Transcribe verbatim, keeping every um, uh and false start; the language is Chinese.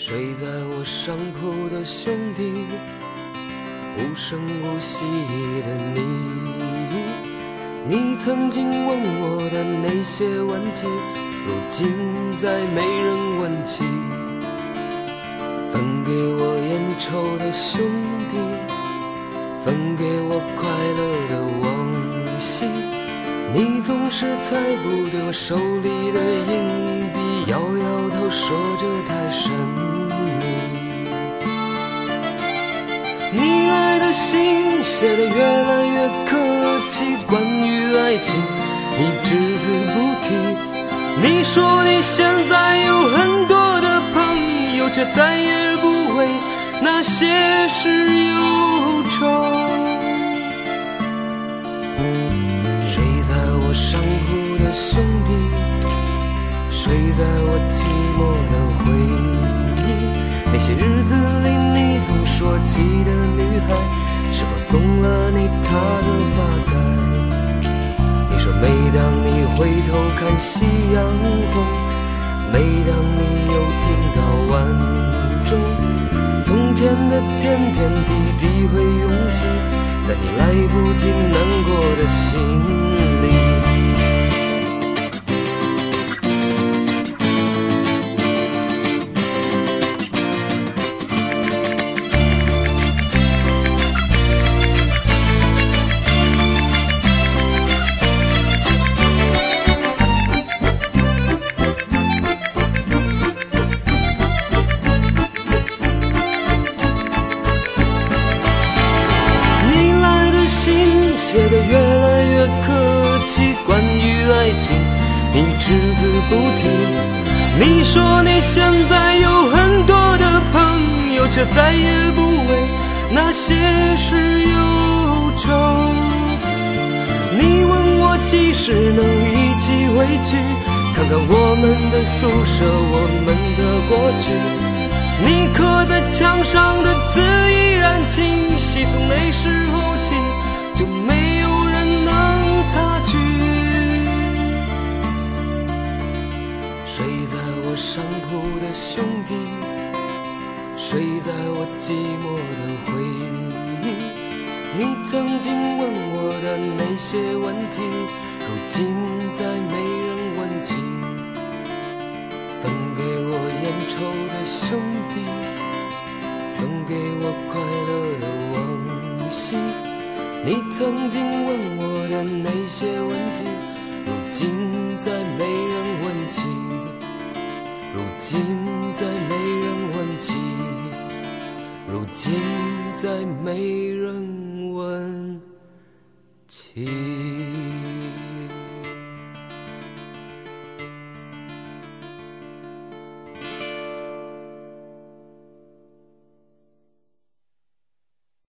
睡在我上铺的兄弟，无声无息的你，你曾经问我的那些问题，如今再没人问起。分给我烟抽的兄弟，分给我快乐的往昔，你总是猜不对我手里的硬币，摇摇头说着太神秘。你来的信写得越来越客气，关于爱情你只字不提。你说你现在有很多的朋友，却再也不为那些事忧愁。睡在我上铺的兄弟，睡在我寂寞的回忆，那些日子里你总说起的女孩，是否送了你她的发带？你说每当你回头看夕阳红，每当你又听到晚钟，从前的点点滴滴会涌起在你来不及难过的心里。写得越来越客气，关于爱情你只字不提。你说你现在有很多的朋友，却再也不为那些事忧愁。你问我几时能一起回去，看看我们的宿舍，我们的过去。你刻在墙上的字依然清晰，从那时候起就没有人能擦去。睡在我上铺的兄弟，睡在我寂寞的回忆，你曾经问我的那些问题，如今再没人问起。分给我烟抽的兄弟，分给我快乐的往昔，你曾经问我的那些问题，如今再没人问起，如今再没人问起，如今再没人问起。